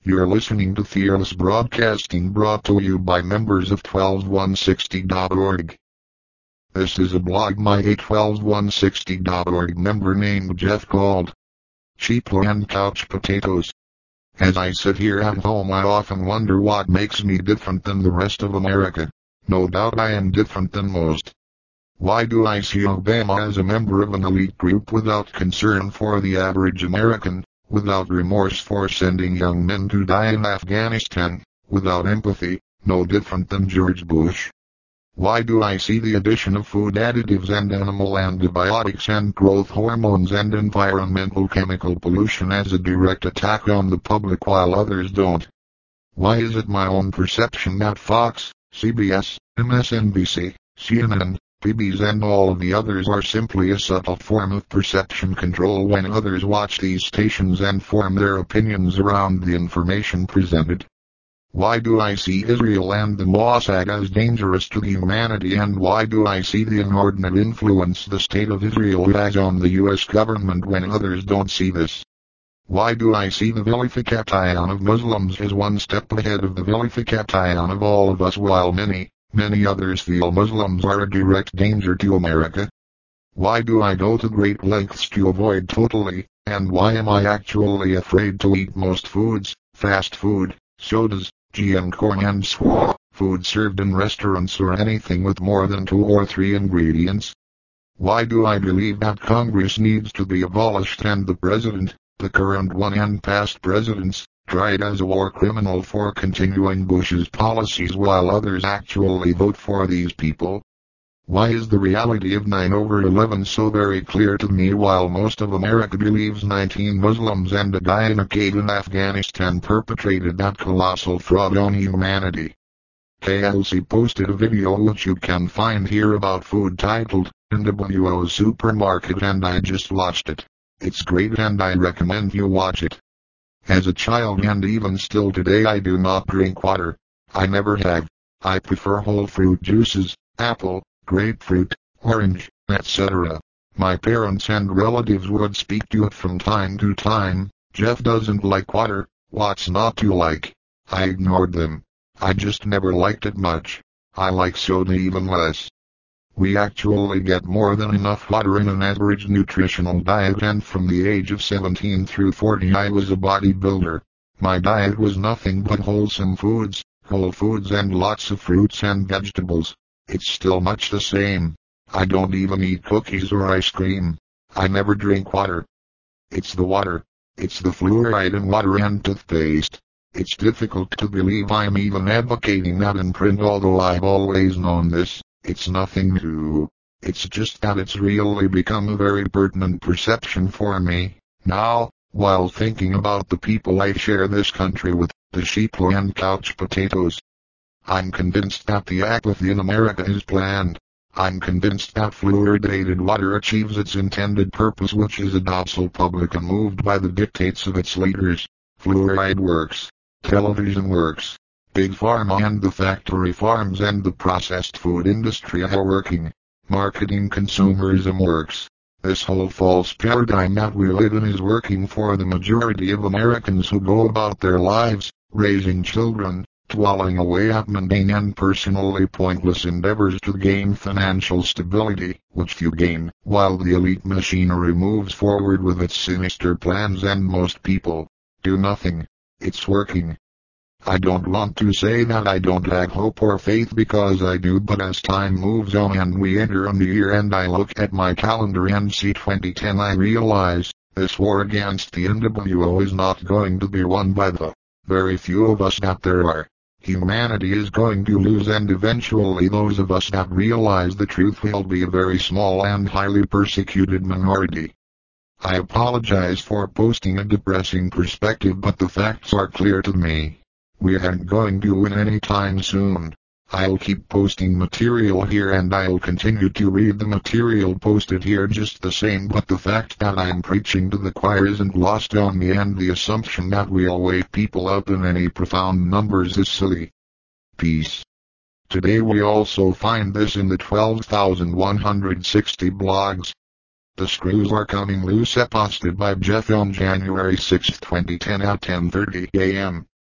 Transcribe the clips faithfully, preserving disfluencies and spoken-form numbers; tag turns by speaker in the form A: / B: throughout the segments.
A: You're listening to Fearless Broadcasting, brought to you by members of twelve one sixty dot org. This is a blog my a twelve one sixty dot org member named Jeff called Cheap and Couch Potatoes. As I sit here at home, I often wonder what makes me different than the rest of America. No doubt I am different than most. Why do I see Obama as a member of an elite group without concern for the average American, without remorse for sending young men to die in Afghanistan, without empathy, no different than George Bush? Why do I see the addition of food additives and animal antibiotics and growth hormones and environmental chemical pollution as a direct attack on the public while others don't? Why is it my own perception that Fox, C B S, M S N B C, C N N, P B S and all of the others are simply a subtle form of perception control when others watch these stations and form their opinions around the information presented? Why do I see Israel and the Mossad as dangerous to humanity, and why do I see the inordinate influence the state of Israel has on the U S government when others don't see this? Why do I see the vilification of Muslims as one step ahead of the vilification of all of us while many, many others feel Muslims are a direct danger to America? Why do I go to great lengths to avoid totally, and why am I actually afraid to eat most foods, fast food, sodas, G M corn and swa, food served in restaurants or anything with more than two or three ingredients? Why do I believe that Congress needs to be abolished and the president, the current one and past presidents, tried as a war criminal for continuing Bush's policies while others actually vote for these people? Why is the reality of nine over eleven so very clear to me while most of America believes nineteen Muslims and a guy in a cave in Afghanistan perpetrated that colossal fraud on humanity? K L C posted a video which you can find here about food titled N W O Supermarket, and I just watched it. It's great and I recommend you watch it. As a child and even still today I do not drink water. I never have. I prefer whole fruit juices, apple, grapefruit, orange, et cetera. My parents and relatives would speak to it from time to time. Jeff doesn't like water, what's not to like? I ignored them. I just never liked it much. I like soda even less. We actually get more than enough water in an average nutritional diet, and from the age of seventeen through forty I was a bodybuilder. My diet was nothing but wholesome foods, whole foods and lots of fruits and vegetables. It's still much the same. I don't even eat cookies or ice cream. I never drink water. It's the water. It's the fluoride in water and toothpaste. It's difficult to believe I'm even advocating that in print, although I've always known this. It's nothing new. It's just that it's really become a very pertinent perception for me now, while thinking about the people I share this country with, the sheep and couch potatoes. I'm convinced that the apathy in America is planned. I'm convinced that fluoridated water achieves its intended purpose, which is a docile public unmoved by the dictates of its leaders. Fluoride works. Television works. Big Pharma and the factory farms and the processed food industry are working. Marketing consumerism works. This whole false paradigm that we live in is working for the majority of Americans who go about their lives, raising children, dwelling away at mundane and personally pointless endeavors to gain financial stability, which few gain, while the elite machinery moves forward with its sinister plans and most people do nothing. It's working. I don't want to say that I don't have hope or faith, because I do, but as time moves on and we enter a new year and I look at my calendar and see twenty ten, I realize this war against the N W O is not going to be won by the very few of us that there are. Humanity is going to lose, and eventually those of us that realize the truth will be a very small and highly persecuted minority. I apologize for posting a depressing perspective, but the facts are clear to me. We aren't going to win anytime soon. I'll keep posting material here and I'll continue to read the material posted here just the same, but the fact that I'm preaching to the choir isn't lost on me, and the assumption that we'll wake people up in any profound numbers is silly. Peace. Today we also find this in the twelve thousand one hundred sixty blogs. The screws are coming loose, posted by Jeff on January sixth twenty ten at ten thirty a m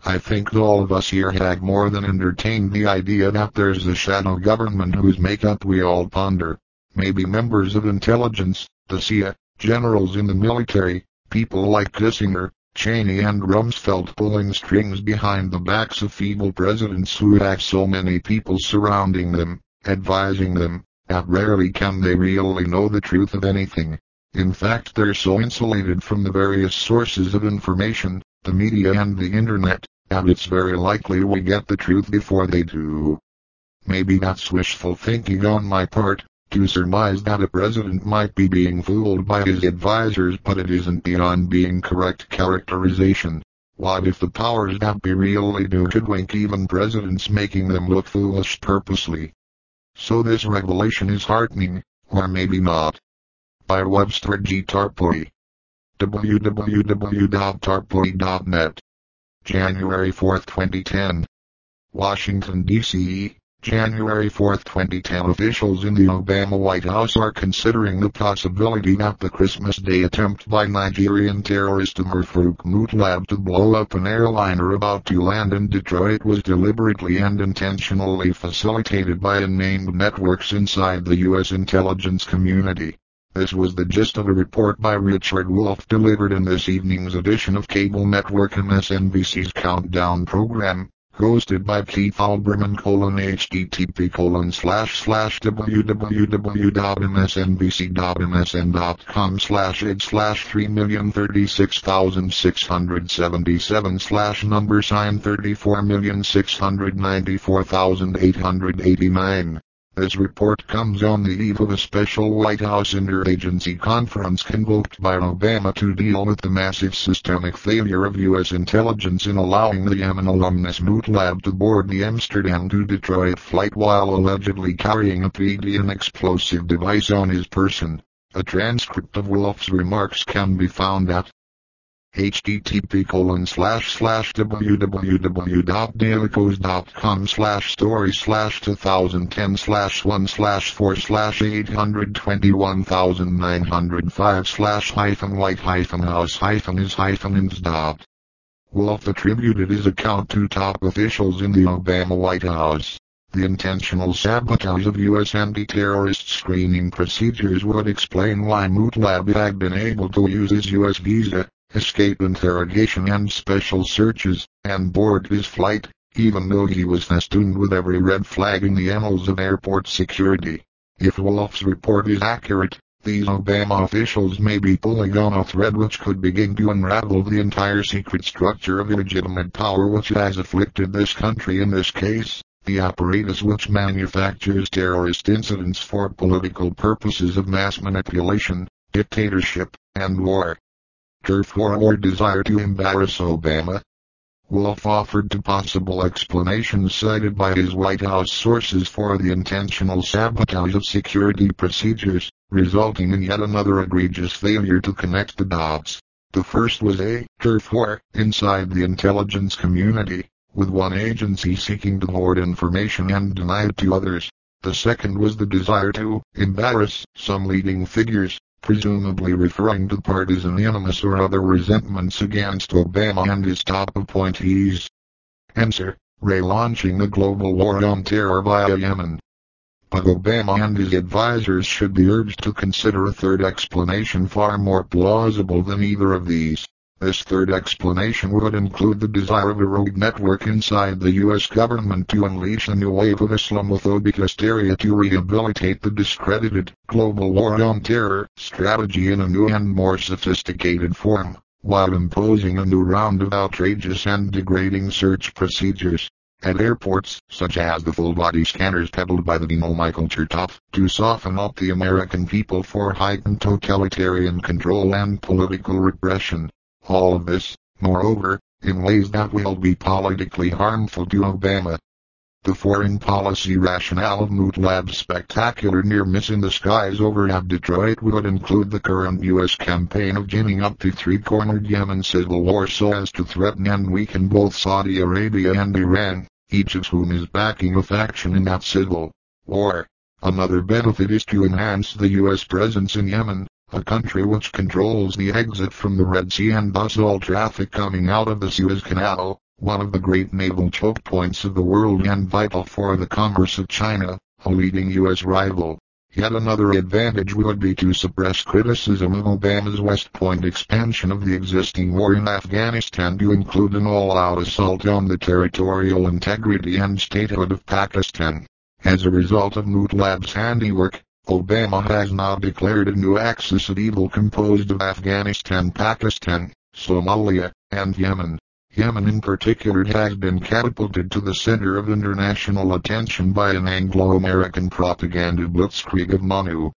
A: I think all of us here have more than entertained the idea that there's a shadow government whose makeup we all ponder. Maybe members of intelligence, the C I A, generals in the military, people like Kissinger, Cheney and Rumsfeld pulling strings behind the backs of feeble presidents who have so many people surrounding them, advising them, that rarely can they really know the truth of anything. In fact, they're so insulated from the various sources of information, the media and the internet, that it's very likely we get the truth before they do. Maybe that's wishful thinking on my part, to surmise that a president might be being fooled by his advisors, but it isn't beyond being correct characterization. What if the powers that be really do hoodwink even presidents, making them look foolish purposely? So this revelation is heartening, or maybe not. By Webster G. Tarpoy. w w w dot tarpoy dot net. January fourth, twenty ten. Washington, D C, January fourth, twenty ten. Officials in the Obama White House are considering the possibility that the Christmas Day attempt by Nigerian terrorist Umar Farouk Mutlab to blow up an airliner about to land in Detroit was deliberately and intentionally facilitated by unnamed networks inside the U S intelligence community. This was the gist of a report by Richard Wolff delivered in this evening's edition of cable network M S N B C's Countdown program, hosted by Keith Olbermann colon http colon slash slash www.msnbc.msn.com slash id slash three million thirty-six thousand six hundred seventy-seven slash number sign thirty-four million six hundred ninety-four thousand eight hundred eighty-nine. This report comes on the eve of a special White House interagency conference convoked by Obama to deal with the massive systemic failure of U S intelligence in allowing the Yemen alumnus Mutlab to board the Amsterdam to Detroit flight while allegedly carrying a P D, an explosive device, on his person. A transcript of Wolff's remarks can be found at http colon slash slash www.dailykos.com slash story slash two thousand ten slash one slash four slash eight hundred twenty-one thousand nine hundred five slash hyphen white hyphen house hyphen is hyphen ins dot. Wolff attributed his account to top officials in the Obama White House. The intentional sabotage of U S anti-terrorist screening procedures would explain why Mutlab had been able to use his U S visa, escape interrogation and special searches, and board his flight, even though he was festooned with every red flag in the annals of airport security. If Wolff's report is accurate, these Obama officials may be pulling on a thread which could begin to unravel the entire secret structure of illegitimate power which has afflicted this country, in this case, the apparatus which manufactures terrorist incidents for political purposes of mass manipulation, dictatorship, and war. Turf war or desire to embarrass Obama? Wolff offered two possible explanations cited by his White House sources for the intentional sabotage of security procedures, resulting in yet another egregious failure to connect the dots. The first was a turf war inside the intelligence community, with one agency seeking to hoard information and deny it to others. The second was the desire to embarrass some leading figures, presumably referring to partisan animus or other resentments against Obama and his top appointees. Answer: relaunching the global war on terror via Yemen. But Obama and his advisors should be urged to consider a third explanation far more plausible than either of these. This third explanation would include the desire of a rogue network inside the U S government to unleash a new wave of Islamophobic hysteria to rehabilitate the discredited global war on terror strategy in a new and more sophisticated form, while imposing a new round of outrageous and degrading search procedures at airports, such as the full-body scanners peddled by the Dino Michael Chertoff, to soften up the American people for heightened totalitarian control and political repression. All of this, moreover, in ways that will be politically harmful to Obama. The foreign policy rationale of Mutlab's spectacular near-miss in the skies over at Detroit would include the current U S campaign of ginning up the three-cornered Yemen civil war so as to threaten and weaken both Saudi Arabia and Iran, each of whom is backing a faction in that civil war. Another benefit is to enhance the U S presence in Yemen, a country which controls the exit from the Red Sea and thus all traffic coming out of the Suez Canal, one of the great naval choke points of the world and vital for the commerce of China, a leading U S rival. Yet another advantage would be to suppress criticism of Obama's West Point expansion of the existing war in Afghanistan to include an all-out assault on the territorial integrity and statehood of Pakistan. As a result of Mutlab's handiwork, Obama has now declared a new axis of evil composed of Afghanistan, Pakistan, Somalia, and Yemen. Yemen in particular has been catapulted to the center of international attention by an Anglo-American propaganda blitzkrieg of monumental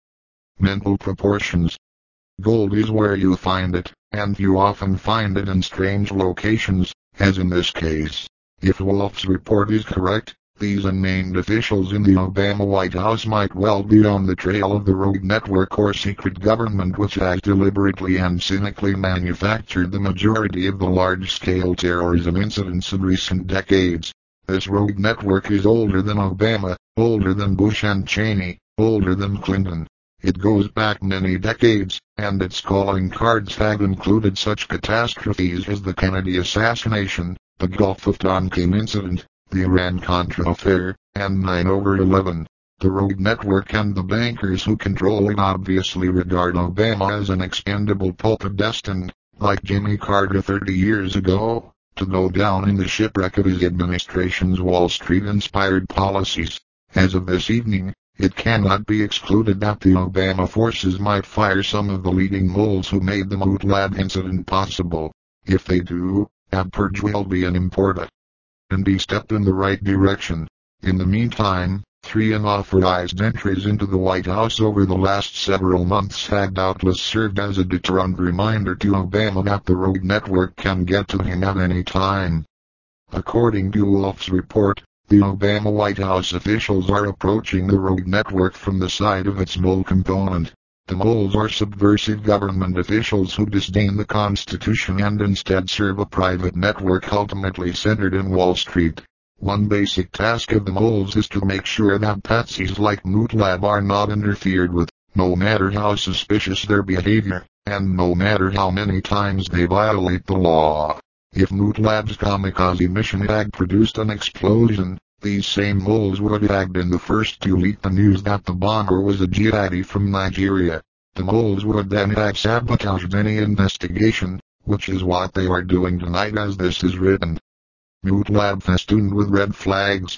A: proportions. Gold is where you find it, and you often find it in strange locations, as in this case. If Wolf's report is correct, these unnamed officials in the Obama White House might well be on the trail of the rogue network or secret government which has deliberately and cynically manufactured the majority of the large-scale terrorism incidents of recent decades. This rogue network is older than Obama, older than Bush and Cheney, older than Clinton. It goes back many decades, and its calling cards have included such catastrophes as the Kennedy assassination, the Gulf of Tonkin incident, the Iran-Contra affair, and nine eleven. The rogue network and the bankers who control it obviously regard Obama as an expendable puppet destined, like Jimmy Carter thirty years ago, to go down in the shipwreck of his administration's Wall Street-inspired policies. As of this evening, it cannot be excluded that the Obama forces might fire some of the leading moles who made the Mutlab incident possible. If they do, a purge will be an important and a step in the right direction. In the meantime, three unauthorized entries into the White House over the last several months had doubtless served as a deterrent reminder to Obama that the rogue network can get to him at any time. According to Wolf's report, the Obama White House officials are approaching the rogue network from the side of its mole component. The moles are subversive government officials who disdain the Constitution and instead serve a private network ultimately centered in Wall Street. One basic task of the moles is to make sure that patsies like Mutlab are not interfered with, no matter how suspicious their behavior, and no matter how many times they violate the law. If Mutlab's kamikaze mission had produced an explosion, these same moles would have been the first to leak the news that the bomber was a jihadi from Nigeria. The moles would then have sabotaged any investigation, which is what they are doing tonight as this is written. Mutlab festooned with red flags.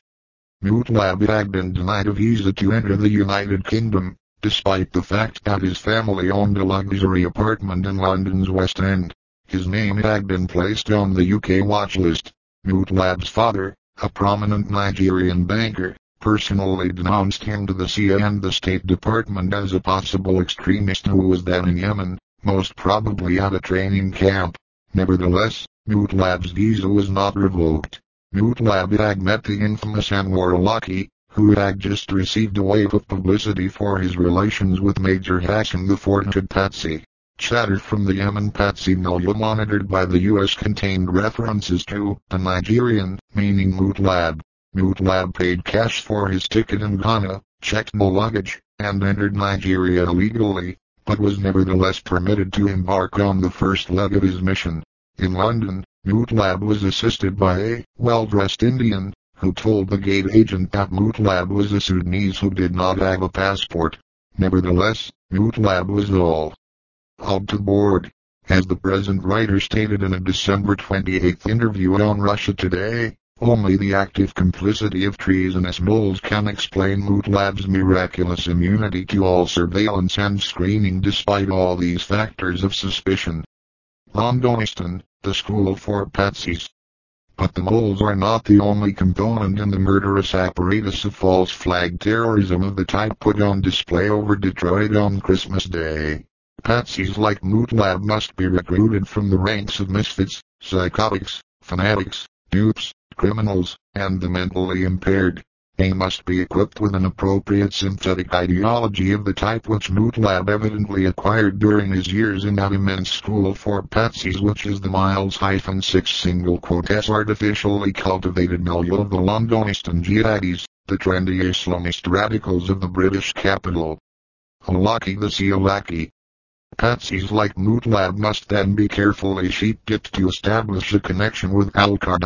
A: Mutlab had been denied a visa to enter the United Kingdom, despite the fact that his family owned a luxury apartment in London's West End. His name had been placed on the U K watch list. Mutlab's father, a prominent Nigerian banker, personally denounced him to the C I A and the State Department as a possible extremist who was then in Yemen, most probably at a training camp. Nevertheless, Mutlab's visa was not revoked. Mutlab had met the infamous Anwar al-Awlaki, who had just received a wave of publicity for his relations with Major Hassan the Fortunate Patsy. Chatter from the Yemen Patsy militia monitored by the U S contained references to a Nigerian, meaning Mutlab. Mutlab paid cash for his ticket in Ghana, checked no luggage, and entered Nigeria illegally, but was nevertheless permitted to embark on the first leg of his mission. In London, Mutlab was assisted by a well-dressed Indian, who told the gate agent that Mutlab was a Sudanese who did not have a passport. Nevertheless, Mutlab was all out to board. As the present writer stated in a December twenty-eighth interview on Russia Today, only the active complicity of treasonous moles can explain Mutlab's miraculous immunity to all surveillance and screening despite all these factors of suspicion. Londonistan, the school for patsies. But the moles are not the only component in the murderous apparatus of false flag terrorism of the type put on display over Detroit on Christmas Day. Patsies like Mutlab must be recruited from the ranks of misfits, psychotics, fanatics, dupes, criminals, and the mentally impaired. They must be equipped with an appropriate synthetic ideology of the type which Mutlab evidently acquired during his years in that immense school for patsies which is the Miles six single quote S artificially cultivated milieu of the Londonistan jihadis, the trendy Islamist radicals of the British capital. Al-Awlaki the Sialaki. Patsies like Mutlab must then be carefully sheep-dipped to establish a connection with Al-Qaeda,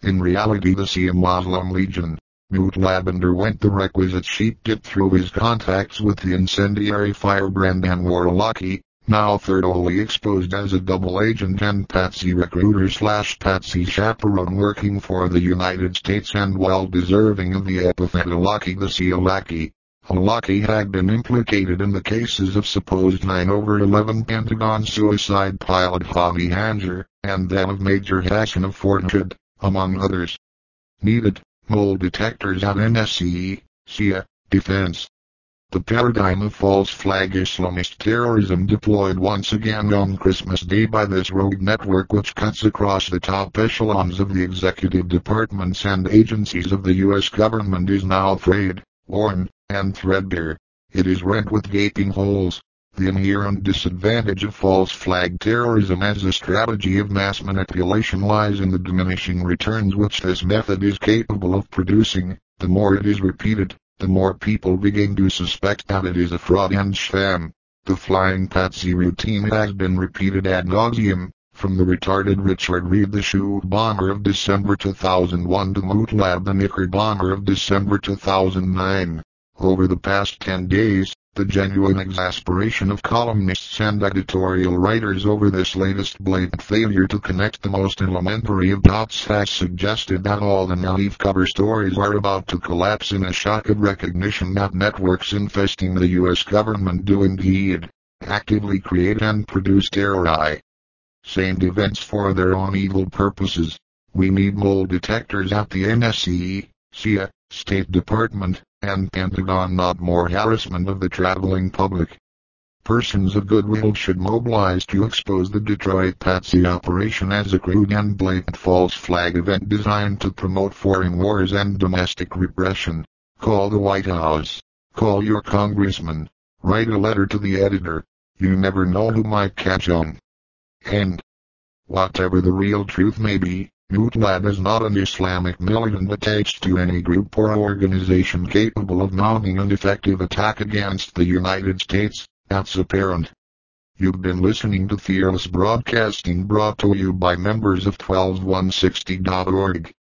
A: In reality, the Shia Muslim Legion, Mutlab underwent the requisite sheep dip through his contacts with the incendiary firebrand Anwar al-Awlaki, now thoroughly exposed as a double agent and patsy recruiter slash patsy chaperone working for the United States and well deserving of the epithet al-Awlaki the Shia-Laki. Al-Awlaki had been implicated in the cases of supposed nine over eleven Pentagon suicide pilot Javi Hanjar, and then of Major Hassan of Fort Hood, among others. Needed, mole detectors at N S C E, Shia, Defense. The paradigm of false flag Islamist terrorism deployed once again on Christmas Day by this rogue network which cuts across the top echelons of the executive departments and agencies of the U S government is now frayed, worn, and threadbare. It is rent with gaping holes. The inherent disadvantage of false flag terrorism as a strategy of mass manipulation lies in the diminishing returns which this method is capable of producing. The more it is repeated, the more people begin to suspect that it is a fraud and sham. The flying patsy routine has been repeated ad nauseum, from the retarded Richard Reed the shoe bomber of December two thousand one to Mutlab the knicker bomber of December two thousand nine. Over the past ten days, the genuine exasperation of columnists and editorial writers over this latest blatant failure to connect the most elementary of dots has suggested that all the naive cover stories are about to collapse in a shock of recognition that networks infesting the U S government do indeed actively create and produce terror. Same events for their own evil purposes. We need mole detectors at the N S C E, Shia, State Department, and Pentagon, not more harassment of the traveling public. Persons of goodwill should mobilize to expose the Detroit Patsy operation as a crude and blatant false flag event designed to promote foreign wars and domestic repression. Call the White House. Call your congressman. Write a letter to the editor. You never know who might catch on. And whatever the real truth may be, Mutlab is not an Islamic militant attached to any group or organization capable of mounting an effective attack against the United States. That's apparent. You've been listening to Fearless Broadcasting, brought to you by members of twelve one sixty dot org.